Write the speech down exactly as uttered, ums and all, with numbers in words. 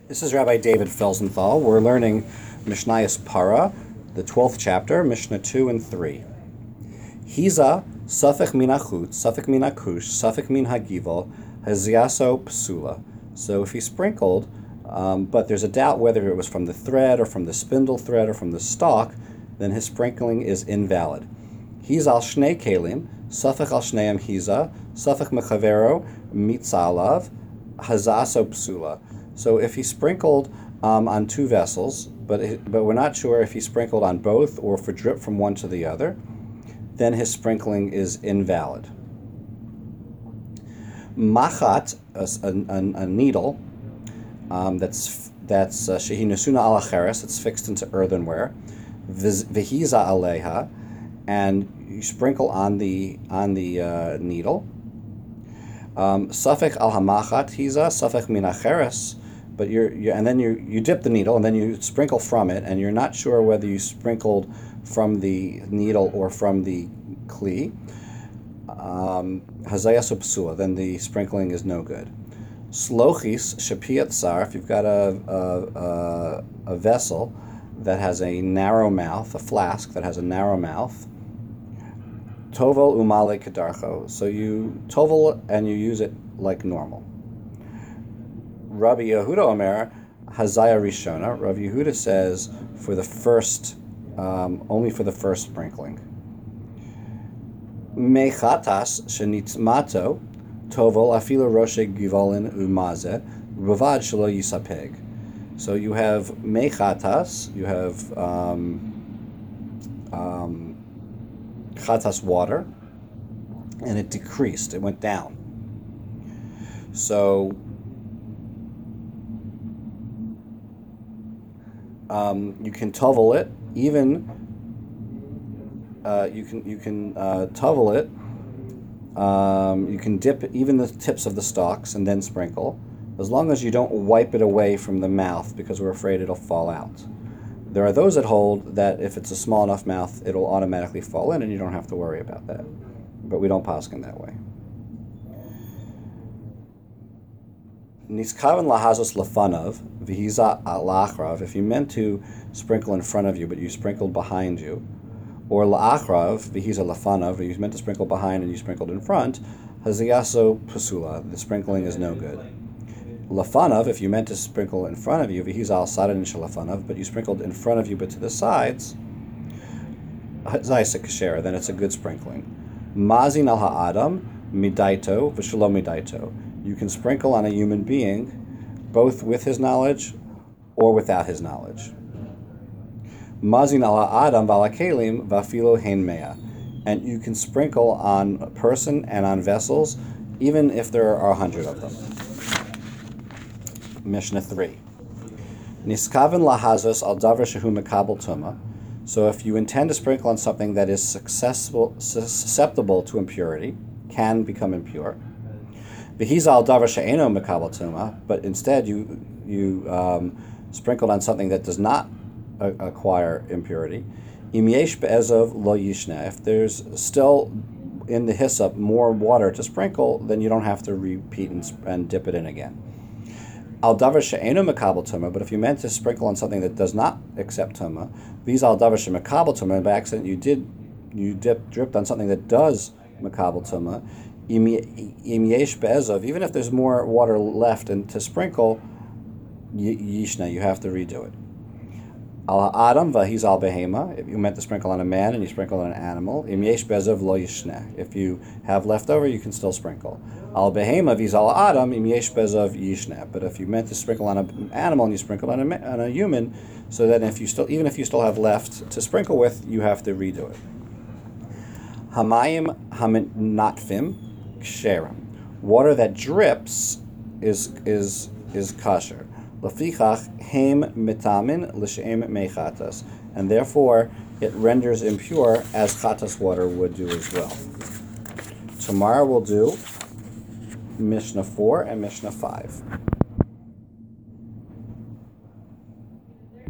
This is Rabbi David Felsenthal. We're learning Mishnayos Para, the twelfth chapter, Mishnah two and three. Hiza, Safek min achut, Safek min akush, Safek min hagival, Haziaso psula. So if he sprinkled, um, but there's a doubt whether it was from the thread or from the spindle thread or from the stalk, then his sprinkling is invalid. Hiza al shnei kelim, Safek al shneim hiza, Safek mechavero, mitzalav, Hazaso psula. So if he sprinkled um, on two vessels, but it, but we're not sure if he sprinkled on both or if it dripped from one to the other, then his sprinkling is invalid. Machat, a, a, a needle um, that's that's shehi nesuna al acheres, it's fixed into earthenware, v'hiza aleha, and you sprinkle on the on the uh, needle. Um, Safek al hamachat hiza, safek min acheres. But you're, you're, and then you, you dip the needle, and then you sprinkle from it, and you're not sure whether you sprinkled from the needle or from the kli. Hazayas psula, then the sprinkling is no good. Slochis shapiyat sar, if you've got a, a, a, a vessel that has a narrow mouth, a flask that has a narrow mouth, tovel umale kedarcho, so you tovel and you use it like normal. Rabbi Yehuda Omer, Hazaya Rishona. Rabbi Yehuda says for the first, um, only for the first sprinkling. Mechatas shenitzmato tovel afilo roshe givalin umaze ravad shelo yisapeg. So you have mechatas, you have um, um, chatas water, and it decreased, it went down. So Um, you can tovel it, even uh, you can you can uh, tovel it. Um, you can dip even the tips of the stalks and then sprinkle, as long as you don't wipe it away from the mouth because we're afraid it'll fall out. There are those that hold that if it's a small enough mouth, it'll automatically fall in and you don't have to worry about that. But we don't paskin that way. Niskaven lahazos lafanav v'hiza la'achrav. If you meant to sprinkle in front of you, but you sprinkled behind you, or la'achrav v'hiza lafanav, you meant to sprinkle behind and you sprinkled in front, haziyaso pasula. The sprinkling is no good. Lafanav, if you meant to sprinkle in front of you, v'hiza al sadan shalafanav, but you sprinkled in front of you but to the sides, hazaysa kashera. Then it's a good sprinkling. Mazin al ha'adam midaito v'shalom midaito. You can sprinkle on a human being, both with his knowledge or without his knowledge. Mazin ala adam valakelim vafilo hein mea, and you can sprinkle on a person and on vessels, even if there are a hundred of them. Mishnah three. Niskaven lahazos al davar shehu mekabel tuma. So if you intend to sprinkle on something that is successful, susceptible to impurity, can become impure. V'hiza al davar she'eno mekabel tuma, but instead you you um, sprinkled on something that does not a- acquire impurity. Im yesh be'ezov lo yishna. If there's still in the hyssop more water to sprinkle, then you don't have to repeat and, and dip it in again. Al davar she'eno mekabel tuma, but if you meant to sprinkle on something that does not accept tuma, v'hiza al davar she'mekabel tuma, and by accident you did you dip, dripped on something that does mekabel tuma. Even if there's more water left and to sprinkle, yishna, you have to redo it. Al adam vahiz al behema. If you meant to sprinkle on a man and you sprinkle on an animal, im yesh bezov lo yishna. If you have leftover, you can still sprinkle. Al behema viz al adam im yesh bezov yishna. But if you meant to sprinkle on an animal and you sprinkle on a on a human, so that if you still even if you still have left to sprinkle with, you have to redo it. Hamayim haminatfim. Ksherim. Water that drips is is is kosher. Lafichach heim mitamin l'sheim mechatas, and therefore it renders impure as chatas water would do as well. Tomorrow we'll do Mishnah four and Mishnah five.